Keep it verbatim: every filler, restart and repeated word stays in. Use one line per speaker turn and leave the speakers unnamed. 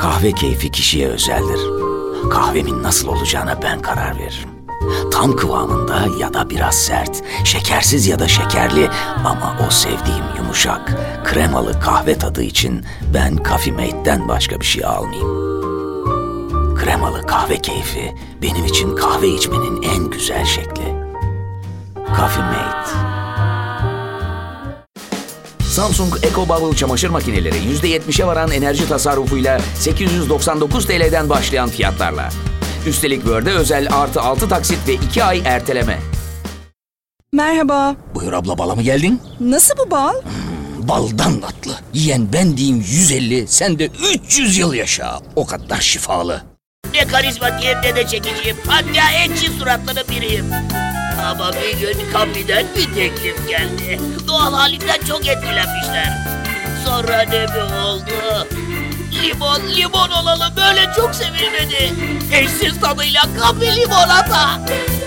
Kahve keyfi kişiye özeldir. Kahvemin nasıl olacağına ben karar veririm. Tam kıvamında ya da biraz sert, şekersiz ya da şekerli ama o sevdiğim yumuşak, kremalı kahve tadı için ben Coffee Mate'den başka bir şey almayayım. Kremalı kahve keyfi benim için kahve içmenin en güzel şekli. Coffee Mate. Samsung EcoBubble çamaşır makineleri yüzde yetmişe varan enerji tasarrufuyla sekiz yüz doksan dokuz T L'den başlayan fiyatlarla. Üstelik Word'e özel artı altı taksit ve iki ay erteleme.
Merhaba.
Buyur abla, bala mı geldin?
Nasıl bu bal?
Hmm, baldan tatlı. Yiyen ben diyeyim yüz elli, sen de üç yüz yıl yaşa. O kadar şifalı.
Ne karizmatik hem de çekiciyim. Hatta en çift suratlı biriyim. Ama bir gün kapiden bir teklif geldi. Doğal halimden çok etkilenmişler. Sonra ne mi oldu? Limon, limon olalım böyle çok sevilmedi. Eşsiz tadıyla kafe limonata.